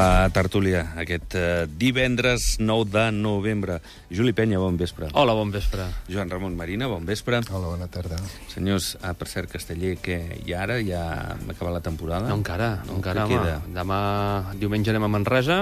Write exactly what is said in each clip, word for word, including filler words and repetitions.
la tertúlia aquest eh, divendres nou de novembre. Juli Penya, bon vespre. Hola, bon vespre. Joan Ramon Marina, bon vespre. Hola, bona tarda. Senyors, ah, per cert, Casteller, que i ara ja hem acabat la temporada? No encara, no, encara, home. Queda? Demà, diumenge, anem a Manresa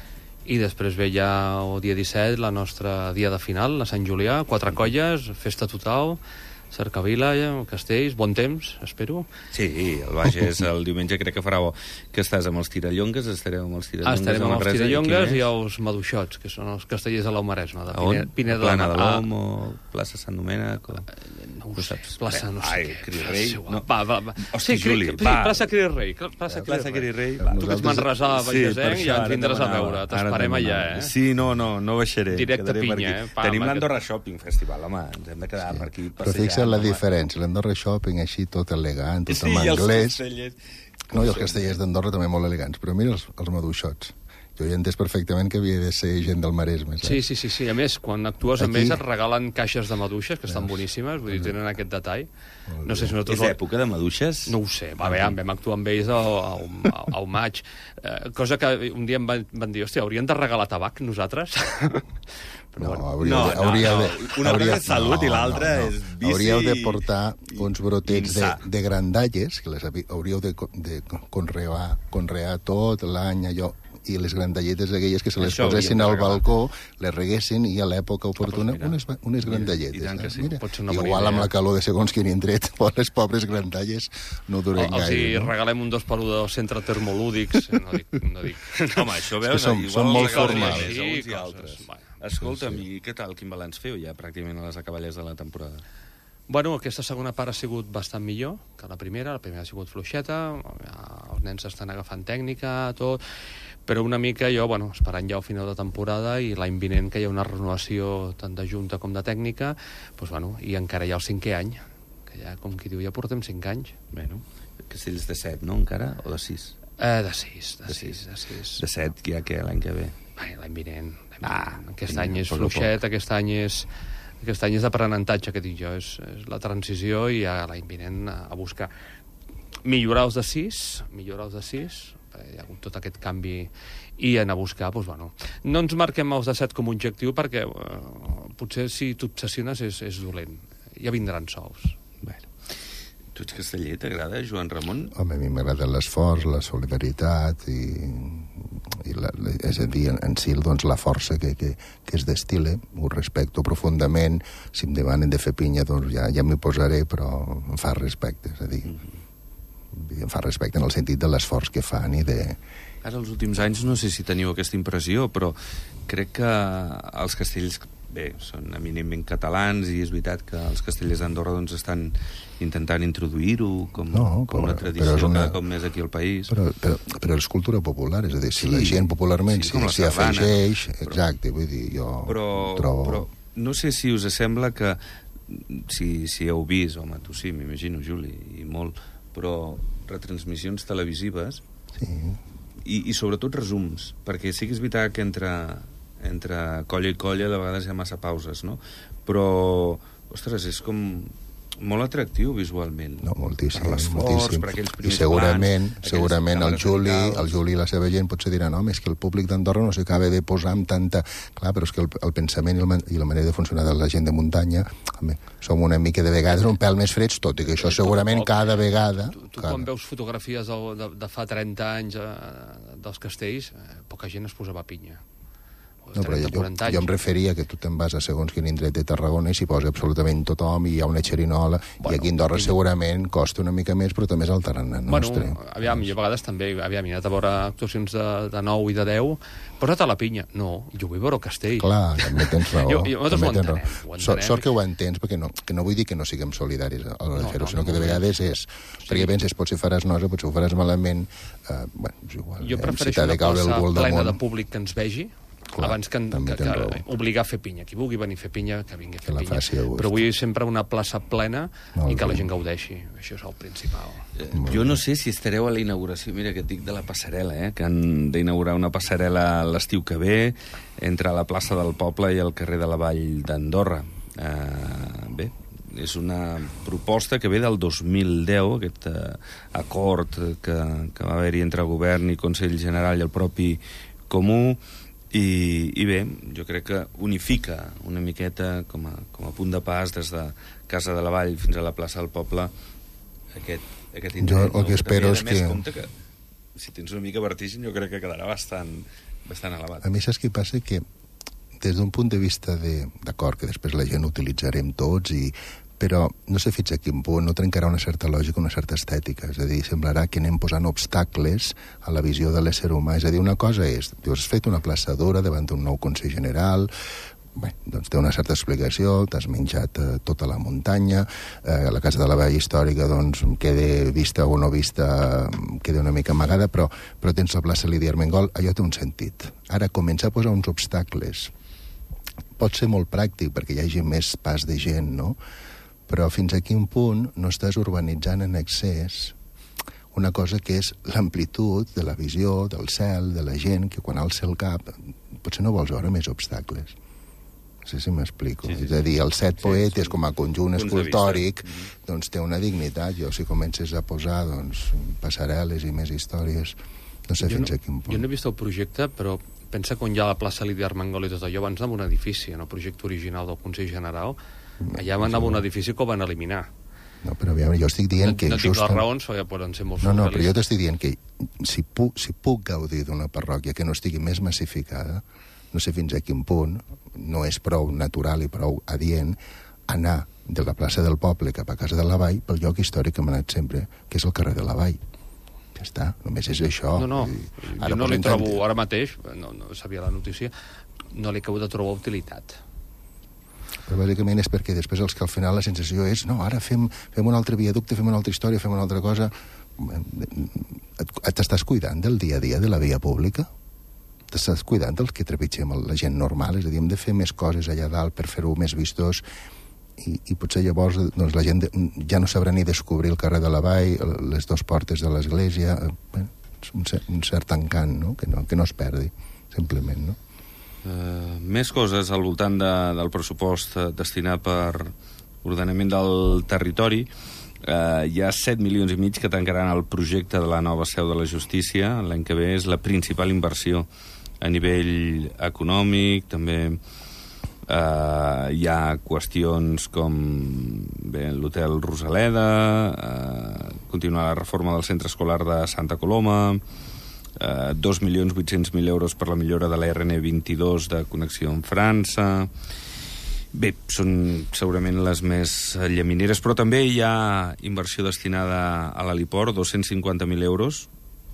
i després ve ja el dia disset la nostra dia de final, la Sant Julià, quatre colles, festa total, Cercavila, Castells, bon temps, espero. Sí, el Bages el diumenge crec que farà bo. Que estàs amb els tirallongues? Estareu amb els tirallongues? Ah, estarem amb els tirallongues i, i els maduixots, que són els castellers de l'Aumaresme, de on? Pineda, Pineda Plana de ah. l'Om o plaça Sant Domènec? O... No ho sé, plaça no sé Ai, què. Cri Rei. No. Va, va, va. Hosti, sí, Juli, sí, va. plaça Cri Rei. Plaça Cri Rei. Tu que ets manresà, bagesenc, ja ens vindràs a veure. T'esperem allà, eh? Sí, no, no, no baixaré. Directe a Pinya, eh? Tenim l'Andorra Shopping Festival, home, ens hem de quedar per aquí. Però fixa't la diferència, l'Andorra Shopping així tot elegant, tot sí, en anglès. Sí, i els castellers. No, i els castellers d'Andorra també molt elegants, però mira els, els maduixots. Jo ja he entès perfectament que havia de ser gent del Maresme, saps? Sí, sí, sí, sí. A més, quan actues amb Aquí... ells et regalen caixes de maduixes, que estan boníssimes, vull dir, tenen aquest detall. No sé si nosaltres... És època de maduixes? No ho sé, va bé, vam actuar amb ells al, al, al maig. Eh, cosa que un dia em van, van dir, hòstia, hauríem de regalar tabac, nosaltres? Però no, bueno, hauria no, de, hauria no, de, no. Una hauria, cosa és salut no, i l'altra no, no. és vici. Hauríeu de portar uns brotets de, insà. de grandalles, que les hauríeu de, de conrear, conrear tot l'any, allò, i les grandalletes aquelles que se les Això posessin hauríem al de regalar. balcó, les reguessin i a l'època oportuna Ah, doncs unes, unes grandalletes. I tant que sí. Mira, Pot ser una bona igual idea. amb la calor de segons quin indret, les pobres grandalles no duren Els gaire. hi No? regalem un dos per un del centre termolúdics. No dic... No dic. Home, això veus... És que som- igual som els molt regalem formals. més a uns i Sí, altres. coses, bueno. Escolta'm, i què tal, quin balanç feu ja pràcticament a les acaballes de la temporada? Bueno, aquesta segona part ha sigut bastant millor que la primera. La primera ha sigut fluixeta, els nens estan agafant tècnica, tot... Però una mica jo, bueno, esperant ja el final de temporada i l'any vinent que hi ha una renovació tant de junta com de tècnica, doncs, bueno, i encara hi ha el cinquè any, que ja, com qui diu, ja portem cinc anys. Bueno, Castells de set, no, encara? O de sis? Eh, de sis, de, De sis, sis. de sis. De set, ja que l'any que ve. Ai, l'any vinent. Ah, aquest vinga, any és poc a fluixet, aquest any és... Aquest any és d'aprenentatge, que dic jo, és, és la transició i ja l'any vinent a, a buscar millorar els de sis, millorar els de sis, hi ha hagut tot aquest canvi i anar a buscar, doncs, bueno, no ens marquem els de set com a objectiu perquè eh, potser si t'obsessiones és, és dolent, ja vindran sols. Bueno. Tu ets casteller, t'agrada, Joan Ramon? Home, a mi m'agrada l'esforç, la solidaritat i, i la, la, és a dir, en, en si doncs, la força que, que, que es destila, ho respecto profundament. Si em demanen de fer pinya, doncs ja, ja m'hi posaré, però em fa respecte, és a dir, mm-hmm. em fa respecte en el sentit de l'esforç que fan i de... Ara, els últims anys, no sé si teniu aquesta impressió, però crec que els castells, bé, són eminentment catalans i és veritat que els castellers d'Andorra doncs, estan intentant introduir-ho com, No, com però- una tradició però és una- cada cop més aquí al país. Però, però, però és cultura popular, és a dir, si Sí, la gent popularment sí, s'hi com la s'hi sardana, afegeix, però- exacte, vull dir, jo Però, trobo... però no sé si us sembla que, si, si heu vist, home, tu sí, m'imagino, Juli, i molt, però retransmissions televisives Sí. i, i sobretot resums, perquè sí que és veritat que entre, entre colla i colla de vegades hi ha massa pauses, no? Però, ostres, és com molt atractiu visualment. No, moltíssim, Per l'esforç, moltíssim. per aquells I primers segurament, plans, segurament el aquelles Juli, càmeres el Juli i la seva gent potser diran, home, és que el públic d'Andorra no s'acaba de posar amb tanta... Clar, però és que el, el pensament i, el, man- i la manera de funcionar de la gent de muntanya, home, som una mica de vegades un pèl més freds, tot i que això segurament cada vegada... Tu, tu cada... quan veus fotografies de, de, de fa trenta anys eh, dels castells, eh, poca gent es posava pinya. O No, però trenta, jo, quaranta anys. jo em referia que tu te'n vas a segons quin indret de Tarragona i s'hi posa absolutament tothom i hi ha una xerinola, Bueno, i aquí a Andorra aquí- segurament costa una mica més, però també és el tarannà Bueno, nostre. aviam, jo a vegades també, aviam, he anat a veure actuacions de, de nou i de deu, posa't a la pinya. No, jo vull veure el castell. Clar, també tens raó. Jo- jo- nosaltres també ho tens raó. entenem, ho So- entenem. Sort que ho entens, perquè no, que no vull dir que no siguem solidaris a l'hora No, de fer-ho, no, sinó no, que de no. vegades és... Perquè penses, potser faràs nosa, potser ho faràs malament, eh, bueno, és igual. Jo eh, si prefereixo t'ha una de caure el plaça cul plena damunt, de públic que ens vegi, Clar, abans que, també que, tens que raó. obligar a fer pinya. Qui vulgui venir a fer pinya, que vingui a fer Que la pinya. faci a gust. Però vull sempre una plaça plena Molt i que la bé. gent gaudeixi. Això és el principal. Eh, jo no sé si estareu a la inauguració, mira que et dic de la passarel·la, eh, que han d'inaugurar una passarel·la l'estiu que ve entre la plaça del Poble i el carrer de la Vall d'Andorra. Eh, bé, és una proposta que ve del dos mil deu, aquest eh, acord que, que va haver-hi entre govern i Consell General i el propi Comú, i, i bé, jo crec que unifica una miqueta com a, com a punt de pas des de Casa de la Vall fins a la plaça del Poble aquest, aquest indret. Jo el que no? espero és que... compte que si tens una mica vertigen jo crec que quedarà bastant, bastant elevat. A mi saps què passa? Que des d'un punt de vista de... D'acord, que després la gent utilitzarem tots, i però no sé fins a quin punt no trencarà una certa lògica, una certa estètica. És a dir, semblarà que anem posant obstacles a la visió de l'ésser humà. És a dir, una cosa és, dius, has fet una plaça d'hora davant d'un nou Consell General, bé, doncs té una certa explicació, t'has menjat eh, tota la muntanya, eh, la Casa de la Vall Històrica, doncs, quede vista o no vista, queda una mica amagada, però, però tens la plaça Lídia Armengol, allò té un sentit. Ara, començar a posar uns obstacles pot ser molt pràctic perquè hi hagi més pas de gent, no? Però fins a quin punt no estàs urbanitzant en excés una cosa que és l'amplitud de la visió del cel, de la gent, que quan alça el cap potser no vols veure més obstacles. No sé si m'explico. Sí, sí. És a dir, els set sí, poetes com a conjunt escultòric mm-hmm. doncs té una dignitat. Jo, si comences a posar doncs, passarel·les i més històries, no sé jo fins no, a quin punt. Jo no he vist el projecte, però pensa quan hi ha la plaça Lídia Armengol i tot allò, abans anava un edifici, en el projecte original del Consell General, allà anava un edifici que ho van eliminar. No, però aviam, jo estic dient no, que... No tinc just... les raons, perquè poden ser molt no, no, però jo t'estic dient que si puc, si puc gaudir d'una parròquia que no estigui més massificada, no sé fins a quin punt, no és prou natural i prou adient anar de la plaça del Poble cap a Casa de la Vall pel lloc històric que hem anat sempre, que és el carrer de la Vall. Ja està, només és això. No, no, ara jo no li trobo, ara mateix, no, no sabia la notícia, no li acabo de trobar utilitat. Però bàsicament és perquè després els que al final la sensació és no, ara fem, fem un altre viaducte, fem una altra història, fem una altra cosa. T'estàs cuidant del dia a dia de la via pública? T'estàs cuidant dels que trepitgem la gent normal? És a dir, hem de fer més coses allà dalt per fer-ho més vistós i, i potser llavors doncs, la gent ja no sabrà ni descobrir el carrer de la Vall, les dues portes de l'església, bueno, un, cert, un cert encant, no? Que, no, que no es perdi, simplement, no? Uh, més coses al voltant de, del pressupost uh, destinat per ordenament del territori. Uh, hi ha set milions i mig que tancaran el projecte de la nova seu de la justícia. L'any que ve és la principal inversió a nivell econòmic. També uh, hi ha qüestions com bé, l'hotel Rosaleda, uh, continuar la reforma del centre escolar de Santa Coloma, Uh, dos milions vuit-cents mil euros per la millora de la R N vint-i-dos de connexió amb França. Bé, són segurament les més llamineres, però també hi ha inversió destinada a l'heliport, dos-cents cinquanta mil euros,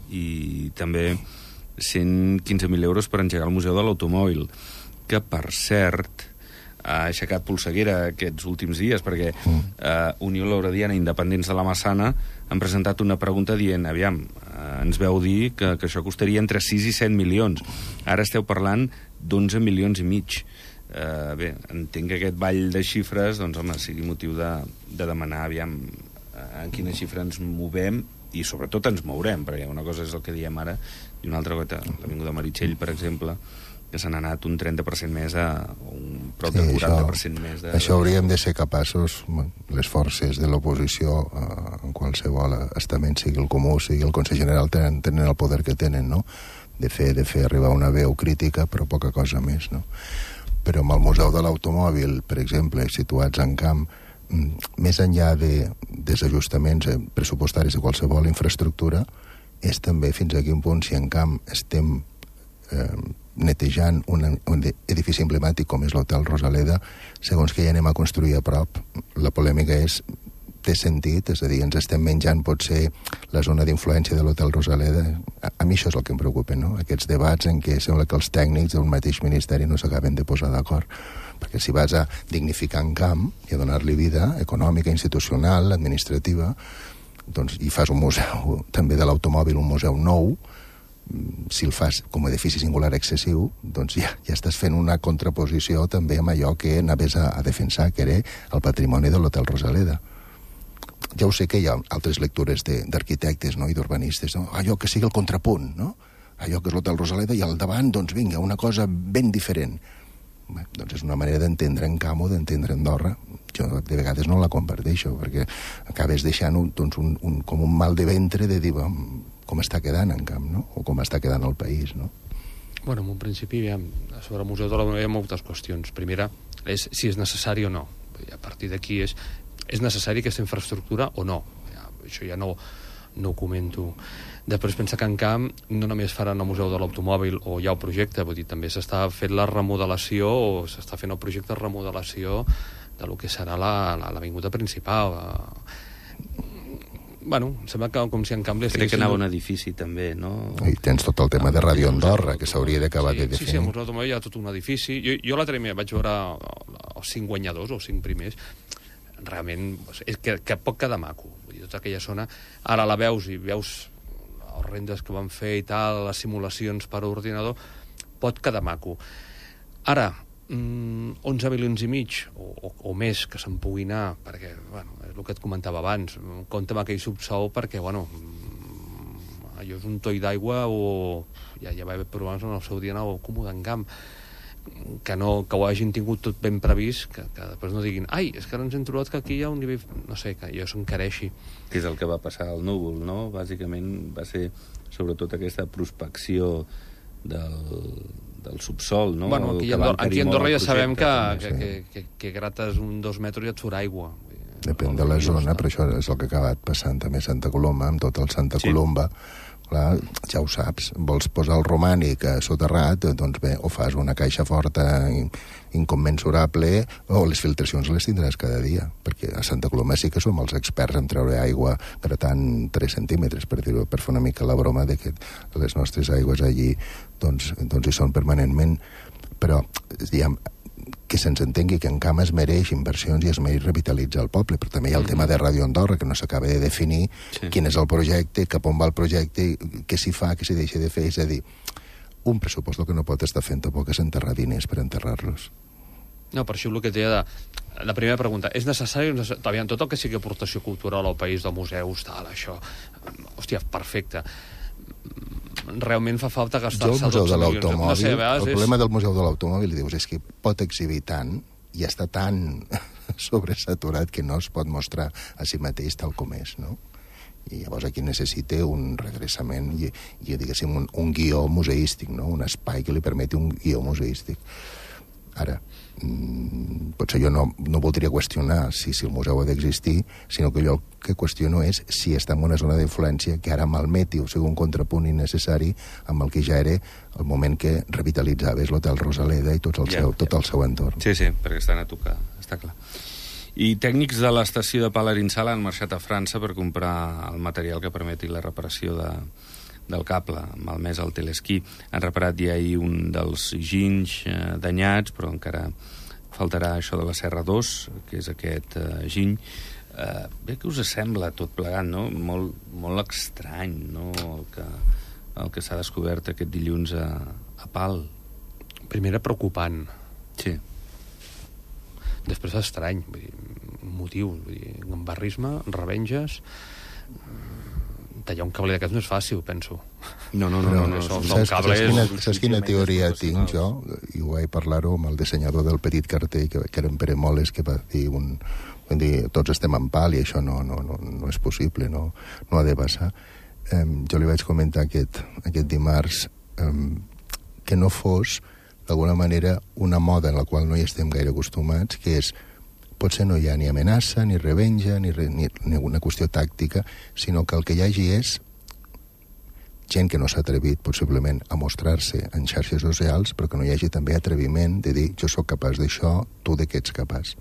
i també cent quinze mil euros per engegar el Museu de l'Automòbil, que, per cert, ha aixecat polseguera aquests últims dies, perquè eh, Unió Laurediana i Independents de la Massana han presentat una pregunta dient, aviam, eh, ens veu dir que, que això costaria entre sis i set milions. Ara esteu parlant d'onze milions i mig. Eh, bé, entenc que aquest ball de xifres, doncs, home, sigui motiu de, de demanar, aviam, en quina xifra ens movem, i sobretot ens mourem, perquè una cosa és el que diem ara, i una altra cosa, l'Avinguda Meritxell, per exemple, que s'han anat un trenta per cent més a un prop sí, de quaranta per cent més. De... Això hauríem de ser capaços, les forces de l'oposició, eh, en qualsevol estament, sigui el Comú, sigui el Consell General, tenen, tenen el poder que tenen, no? De fer, de fer arribar una veu crítica, però poca cosa més, no? Però amb el Museu de l'Automòbil, per exemple, situats en camp, més enllà de desajustaments pressupostaris de qualsevol infraestructura, és també fins a quin punt, si en camp estem eh, netejant un, un edifici emblemàtic com és l'Hotel Rosaleda, segons que ja anem a construir a prop, la polèmica és té sentit, és a dir, ens estem menjant potser la zona d'influència de l'Hotel Rosaleda. A, a mi això és el que em preocupa, no? Aquests debats en què sembla que els tècnics del mateix ministeri no s'acaben de posar d'acord, perquè si vas a dignificar en camp i a donar-li vida econòmica, institucional, administrativa, doncs, i fas un museu també de l'automòbil, un museu nou, si el fas com a edifici singular excessiu, doncs ja, ja estàs fent una contraposició també amb allò que anaves a, a defensar, que era el patrimoni de l'Hotel Rosaleda. Ja ho sé que hi ha altres lectures d'arquitectes, no?, i d'urbanistes, no? Allò que sigui el contrapunt, no? Allò que és l'Hotel Rosaleda, i al davant, doncs vinga, una cosa ben diferent. Bé, doncs és una manera d'entendre en Camp o d'entendre Andorra. Jo de vegades no la comparteixo, perquè acabes deixant un, doncs un, un, com un mal de ventre de dir com està quedant en Camp, no? O com està quedant el país, no? Bueno, en un principi, ja, sobre el Museu de la Memòria hi ha moltes qüestions. Primera, és si és necessari o no. I a partir d'aquí és, és necessari aquesta infraestructura o no. Ja, això ja no, no ho comento. Després pensa que en Camp no només faran el Museu de l'Automòbil o hi ha el projecte, vull dir, també s'està fent la remodelació o s'està fent el projecte de remodelació de lo que serà l'avinguda principal. Bueno, sembla que com si en Camp... Crec que anava un edifici també, no? I tens tot el tema de Ràdio Andorra, que s'hauria d'acabar sí, de definir. Sí, sí, al Museu de l'Automòbil hi ha tot un edifici. Jo, jo l'altre dia vaig veure els cinc guanyadors, o els cinc primers. Realment, és que, que pot quedar maco. Vull dir, tota aquella zona, ara la veus i veus els rendes que van fer i tal, les simulacions per ordinador, pot quedar maco. Ara, mm, onze milions i mig o, o, o més que se'n pugui anar, perquè, bueno, és el que et comentava abans, compte amb aquell subsou perquè, bueno, mm, allò és un toll d'aigua o ja, ja va haver problemes en el seu dia en el Comú d'en Camp, que, no, que ho hagin tingut tot ben previst, que, que després no diguin ai, és que ara ens hem trobat que aquí hi ha un nivell, no sé, que allò s'encareixi. Que és el que va passar al Núvol, no? Bàsicament va ser sobretot aquesta prospecció del, del subsol, no? Bueno, aquí, a Andorra, aquí a Andorra ja sabem que, que, que, que, que grates un dos metres i et surt aigua. Depèn de la zona, però això és el que ha acabat passant també a Santa Coloma, amb tot el Santa sí. Coloma. Clar, ja ho saps, vols posar el romànic soterrat, doncs bé, o fas una caixa forta incommensurable, o les filtracions les tindràs cada dia, perquè a Santa Coloma sí que som els experts en treure aigua gratant tres centímetres, per dir-ho, per fer una mica la broma de que les nostres aigües allí doncs, doncs hi són permanentment, però diguem, que se'ns entengui que en Camp es mereix inversions i es mereix revitalitzar el poble, però també hi ha el mm. tema de Ràdio Andorra, que no s'acaba de definir sí. quin és el projecte, cap on va el projecte, què s'hi fa, què s'hi deixa de fer, és a dir, un pressupost el que no pot estar fent tampoc és enterrar diners per enterrar-los. No, per això el que et deia de... La primera pregunta, és necessari... Aviam, tot el que sigui aportació cultural al país, de museus, tal, això... Hòstia, perfecte. Realment fa falta gastar-se dotze milions. No sé, el és... problema del Museu de l'Automòbil, dius, és que pot exhibir tant i està tan sobresaturat que no es pot mostrar a si mateix tal com és, no? I llavors aquí necessita un redreçament i, i diguéssim, un, un guió museístic, no? Un espai que li permeti un guió museístic. Ara, mmm, potser jo no, no voldria qüestionar si, si el museu ha d'existir, sinó que jo el que qüestiono és si està en una zona d'influència que ara malmeti o sigui un contrapunt innecessari amb el que ja era el moment que revitalitzaves l'Hotel Rosaleda i tot el, ja, seu, tot ja. el seu entorn. Sí, sí, perquè estan a tocar, està clar. I tècnics de l'estació de Palarinsala han marxat a França per comprar el material que permeti la reparació de... del cable, malmès al telesquí. Han reparat ja ahir un dels ginys eh, danyats, però encara faltarà això de la Serra dos, que és aquest eh, giny. Eh, bé, què us sembla tot plegat, no? Molt, molt estrany, no?, el que, el que s'ha descobert aquest dilluns a, a Pal. Primera, preocupant. Sí. Després estrany, vull dir, motiu, vull dir, gambarrisme, revenges... tallar un cable d'aquests no és fàcil, penso. No, no, no. no, no, no saps, saps, saps, quina, saps quina teoria tinc jo? I ho vaig parlar-ho amb el dissenyador del Petit Cartell, que, que era en Pere Moles, que va dir, un, va dir tots estem en pal i això no, no, no, no és possible, no, no ha de passar. Um, jo li vaig comentar aquest, aquest dimarts um, que no fos, d'alguna manera, una moda en la qual no hi estem gaire acostumats, que és potser no hi ha ni amenaça, ni revenja, ni, re, ni, ni una qüestió tàctica, sinó que el que hi hagi és gent que no s'ha atrevit, possiblement, a mostrar-se en xarxes socials, però que no hi hagi també atreviment de dir jo sóc capaç d'això, tu de què ets capaç.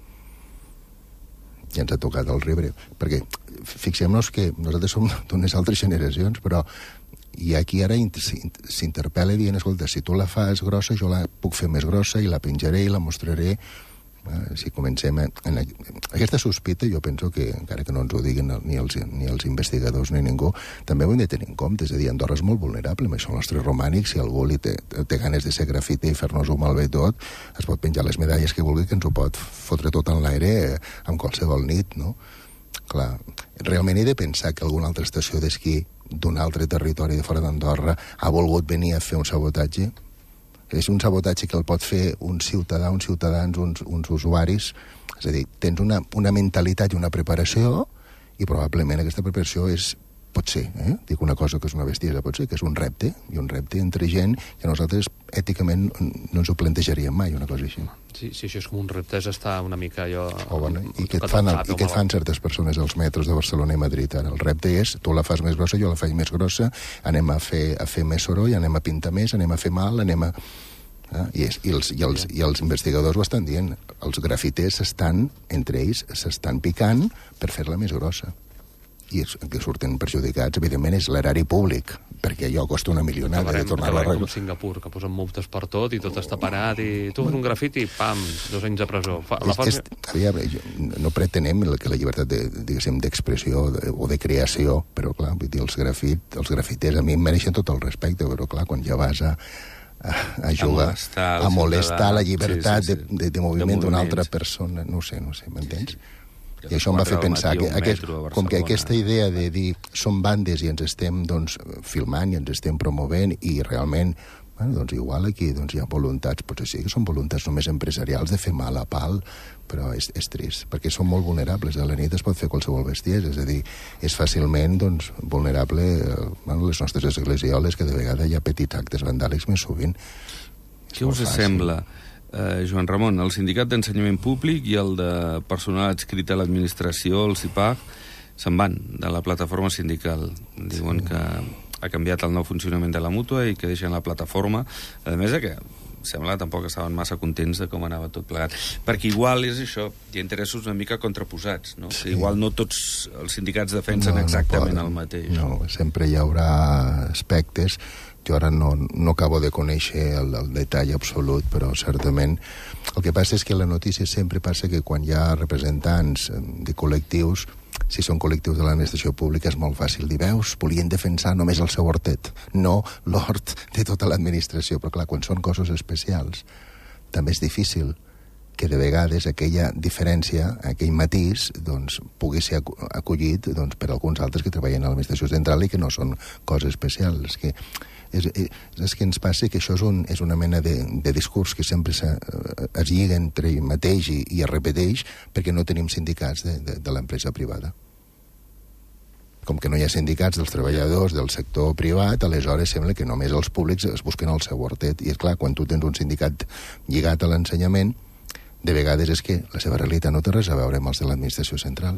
Ja ens ha tocat el riure. Perquè fixem-nos que nosaltres som d'unes altres generacions, però i aquí ara s'interpel·la dient, escolta, si tu la fas grossa, jo la puc fer més grossa i la penjaré i la mostraré. Si comencem en aquesta sospita, jo penso que encara que no ens ho diguin ni els, ni els investigadors ni ningú, també ho hem de tenir en compte. És a dir, Andorra és molt vulnerable amb això, el nostre romànic. Si algú li té, té ganes de ser grafite i fer-nos-ho malbé tot, es pot penjar les medalles que vulgui, que ens ho pot fotre tot en l'aire amb qualsevol nit, no? Clar, realment he de pensar que alguna altra estació d'esquí d'un altre territori de fora d'Andorra ha volgut venir a fer un sabotatge? És un sabotatge que el pot fer un ciutadà, uns ciutadans, uns, uns usuaris. És a dir, tens una, una mentalitat i una preparació i probablement aquesta preparació és, pot ser, eh? dic una cosa que és una bestiesa, pot ser que és un repte, i un repte entre gent que nosaltres èticament no ens ho plantejaríem mai, una cosa així. Sí, sí, això és com un repte, és estar una mica allò... Oh, bueno, I què et fan, el, i què et fan certes persones als metros de Barcelona i Madrid ara? El repte és, tu la fas més grossa, jo la faig més grossa, anem a fer, a fer més soroll, anem a pintar més, anem a fer mal, anem a... Eh? I, és, i, els, i, els, I els investigadors ho estan dient. Els grafiters s'estan, entre ells, s'estan picant per fer-la més grossa. I els que surten perjudicats, evidentment, és l'erari públic, perquè allò costa una milionada acabarem, de tornar a arreglar. Com Singapur, que posen multes per tot i tot està parat, i tu fas un grafiti, pam, dos anys de presó. Fa, la fas... és, aviam, no pretenem que la llibertat de, diguéssim, d'expressió o de creació, però clar, vull dir, els, grafit, els grafiters a mi em mereixen tot el respecte, però clar, quan ja vas a, a, a jugar, a molestar, a molestar la llibertat sí, sí, sí. De, de, de moviment d'una altra persona, no sé, no sé, m'entens? Sí. I això em va fer pensar que, aquest, com que aquesta idea de dir som bandes i ens estem doncs, filmant i ens estem promovent i realment, bueno, doncs igual aquí doncs, hi ha voluntats, potser sí que són voluntats només empresarials de fer mal a pal, però és, és trist, perquè són molt vulnerables. A la nit es pot fer qualsevol bestiesa, és a dir, és fàcilment doncs, vulnerable bueno, les nostres esglesioles, que de vegades hi ha petits actes vandàlics més sovint. Què us sembla? Uh, Joan Ramon, el Sindicat d'Ensenyament Públic i el de Personal Adscrit a l'Administració, el CIPAG, se'n van de la plataforma sindical. Diuen sí. que ha canviat el nou funcionament de la mútua i que deixen la plataforma. A més que sembla tampoc que estaven massa contents de com anava tot plegat. Perquè igual és això, hi ha interessos una mica contraposats, no? Sí. Igual no tots els sindicats defensen no, exactament no el mateix. No, sempre hi haurà aspectes. Jo ara no, no acabo de conèixer el, el detall absolut, però certament el que passa és que la notícia sempre passa que quan hi ha representants de col·lectius, si són col·lectius de l'administració pública és molt fàcil dir, veus, volien defensar només el seu hortet, no l'hort de tota l'administració, però clar, quan són coses especials també és difícil que de vegades aquella diferència, aquell matís, doncs, pugui ser acollit doncs, per alguns altres que treballen a l'administració central i que no són coses especials. Que és, és, és que ens passa que això és, un, és una mena de, de discurs que sempre se, es lliga entre ell mateix i, i es repeteix perquè no tenim sindicats de, de, de l'empresa privada. Com que no hi ha sindicats dels treballadors del sector privat, aleshores sembla que només els públics es busquen el seu hortet. I és clar, quan tu tens un sindicat lligat a l'ensenyament, de vegades és que la seva realitat no té res a veure amb els de l'administració central.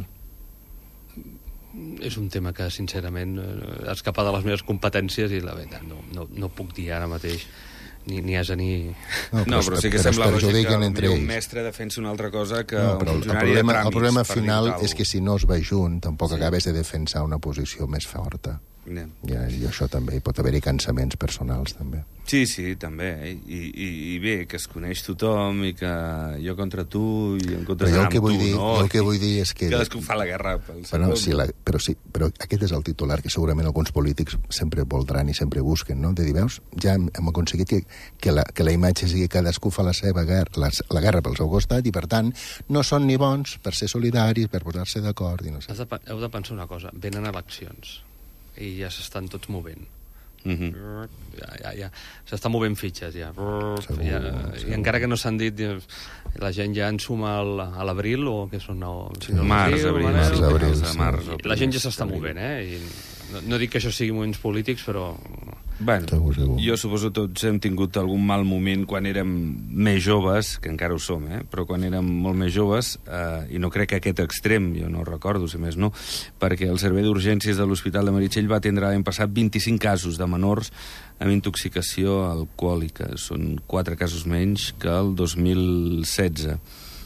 És un tema que, sincerament, ha escapat de les meves competències i la veritat no, no, no puc dir ara mateix ni, ni asa ni... No, però, no, però sí que sembla lògic que entre un mestre defensi una altra cosa que no, un funcionari el problema, de tràmits. El problema final és que si no es va junt tampoc sí. acabes de defensar una posició més forta. Yeah. Ja, i això també, hi pot haver-hi cansaments personals també. Sí, sí, també, I, i, i bé, que es coneix tothom i que jo contra tu i en contra amb tu, dir, no? El que vull dir és que... Cadascú fa la guerra pel seu però, sí, la, però, sí, però aquest és el titular que segurament alguns polítics sempre voldran i sempre busquen, no? De dir, veus, ja hem, hem aconseguit que, que, la, que la imatge sigui cadascú fa la seva guerra, la, la guerra pel seu costat i, per tant, no són ni bons per ser solidaris, per posar-se d'acord i no sé. Has de, heu de pensar una cosa, venen eleccions i ja s'estan tots movent. Uh-huh. Ja, ja, ja. S'estan movent fitxes, ja. Segur, ja segur. I encara que no s'han dit, la gent ja en suma al, a l'abril, o què són? No, sí, no, març, abril, març, març, abril, sí. març, abril. La gent ja s'està movent, eh? I no, no dic que això sigui moments polítics, però... Bueno, segur, segur. Jo suposo tots hem tingut algun mal moment quan érem més joves, que encara ho som, eh? Però quan érem molt més joves, eh, i no crec que aquest extrem, jo no recordo, si més no, perquè el servei d'urgències de l'Hospital de Meritxell va atendre l'any passat vint-i-cinc casos de menors amb intoxicació alcohòlica. Són quatre casos menys que el dos mil setze.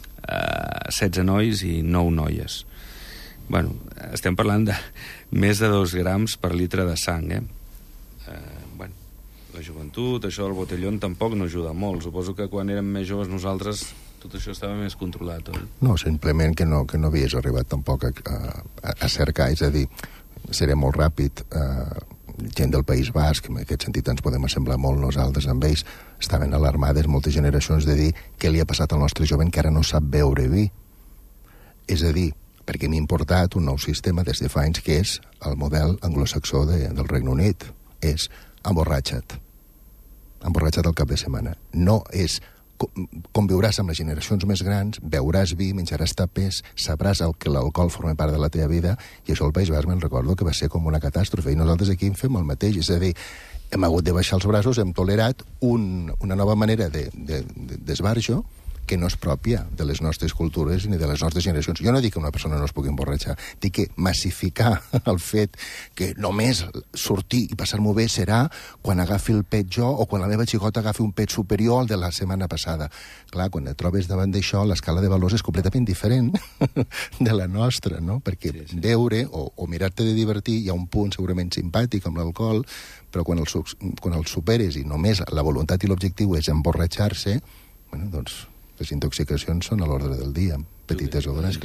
Eh, setze nois i nou noies. Bueno, estem parlant de més de dos grams per litre de sang, eh? eh bueno, la joventut, això del botellón tampoc no ajuda molt. Suposo que quan érem més joves nosaltres tot això estava més controlat, oi? No, simplement que no, que no havies arribat tampoc a, a, a cercar, és a dir, seré molt ràpid, eh, gent del País Basc, en aquest sentit ens podem assemblar molt nosaltres amb ells, estaven alarmades moltes generacions de dir què li ha passat al nostre jovent que ara no sap beure vi. És a dir, perquè m'ha importat un nou sistema des de fa anys que és el model anglosaxó de, del Regne Unit. És emborratxa't. emborratxat el cap de setmana. No és... conviuràs amb les generacions més grans, beuràs vi, menjaràs tapes, sabràs el que l'alcohol forma part de la teva vida, i això al País Basc me'n recordo que va ser com una catàstrofe, i nosaltres aquí en fem el mateix, és a dir, hem hagut de baixar els braços, hem tolerat un, una nova manera de, de, de, d'esbarjo que no és pròpia de les nostres cultures ni de les nostres generacions. Jo no dic que una persona no es pugui emborratxar, dic que massificar el fet que només sortir i passar-m'ho bé serà quan agafi el pet jo o quan la meva xicota agafi un pet superior al de la setmana passada. Clar, quan et trobes davant d'això, l'escala de valors és completament diferent de la nostra, no? Perquè sí, sí. Beure o, o mirar-te de divertir hi ha un punt segurament simpàtic amb l'alcohol, però quan el, quan el superes i només la voluntat i l'objectiu és emborratxar-se, bueno, doncs les intoxicacions són a l'ordre del dia, petites o grans.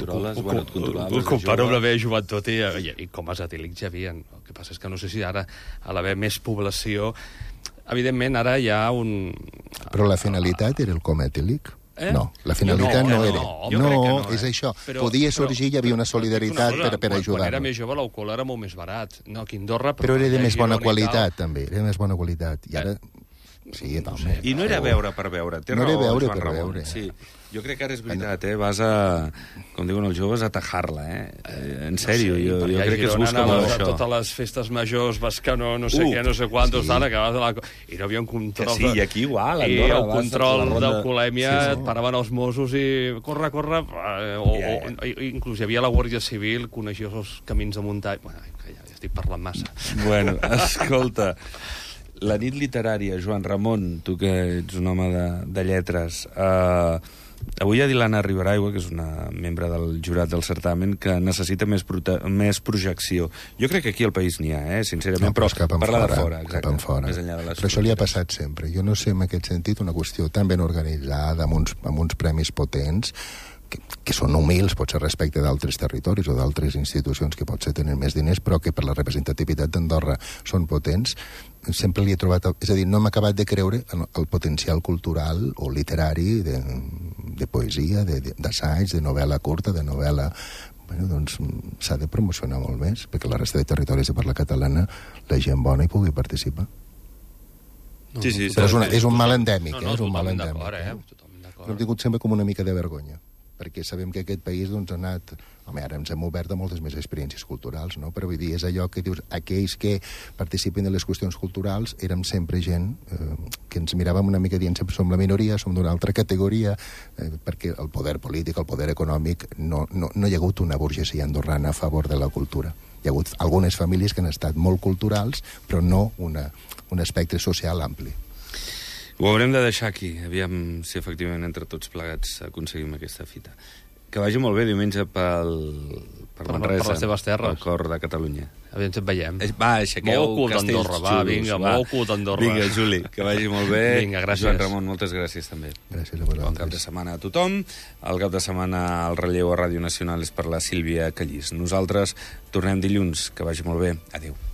Ho comparo amb la meva joventut i, i, i com els etílics ja havien. El que passa és que no sé si ara, a l'haver més població, evidentment ara hi ha un... Però la finalitat era el coma etílic? Eh? No, la finalitat no, no era. No, no, no eh? És això. Però, Podia sorgir, hi havia una solidaritat una cosa, per, per ajudar-nos. Quan era més jove l'alcohol era molt més barat. No, aquí a Andorra... Però, però era de més bona qualitat, també. Era de més bona qualitat. I ara... Sí, no, no, I no era veure per veure. Té no raó, era veure Joan per Ramon. veure. Sí. Jo crec que ara és veritat, eh? Vas a, com diuen els joves, a tajar-la, eh? En sèrio, no sé, jo, jo crec que es busca molt això. A totes les festes majors vas que no, no sé uh, què, no sé quantos, sí. Tal, acabes de la... I no havia un control... Que sí, i aquí igual, I el control d'alcoholèmia, sí, sí. Et paraven els Mossos i corre, corre... O, yeah, yeah. o, inclús hi havia la Guàrdia Civil, coneixia els camins de muntanya... Bueno, ja, ja estic parlant massa. Bueno, escolta... La nit literària, Joan Ramon, tu que ets un home de, de lletres, eh, avui hi ha Dilana Riberaigua, que és una membre del jurat del certamen, que necessita més, prote més projecció. Jo crec que aquí al país n'hi ha, eh, sincerament, no, però, però parla de fora, exacte, cap fora. Més enllà de les però això li ha passat sempre. Jo no sé, en aquest sentit, una qüestió tan ben organitzada, amb uns, amb uns premis potents, que, que són humils, potser respecte d'altres territoris o d'altres institucions que potser tenen més diners, però que per la representativitat d'Andorra són potents, sempre li he trobat... És a dir, no hem acabat de creure en el potencial cultural o literari de, de poesia, d'assaig, de, de novel·la curta, de novel·la... Bueno, doncs s'ha de promocionar molt més, perquè la resta de territoris de parla catalana la gent bona hi pugui participar. No, sí, sí, però és, una, és un mal endèmic, no, no, eh? És un mal endèmic. Eh? Eh? Hem tingut sempre com una mica de vergonya, perquè sabem que aquest país doncs, ha anat... Home, ara ens hem obert a moltes més experiències culturals, no? Però vull dir, és allò que dius, aquells que participen de les qüestions culturals érem sempre gent eh, que ens miràvem una mica dient sempre som la minoria, som d'una altra categoria, eh, perquè el poder polític, el poder econòmic, no, no, no hi ha hagut una burgesia andorrana a favor de la cultura. Hi ha hagut algunes famílies que han estat molt culturals, però no una, un espectre social ampli. Ho haurem de deixar aquí. Aviam si efectivament entre tots plegats aconseguim aquesta fita. Que vagi molt bé diumenge pel, per, per Manresa, per les teves terres. Pel cor de Catalunya. Aviam si et veiem. Va, aixequeu molt cul d'Andorra, va, vinga, va. Molt cul d'Andorra. Vinga, Juli, que vagi molt bé. Vinga, gràcies. Joan Ramon, moltes gràcies també. Gràcies a vosaltres. Bon cap de setmana a tothom. El cap de setmana el relleu a Ràdio Nacional és per la Sílvia Callís. Nosaltres tornem dilluns. Que vagi molt bé. Adéu.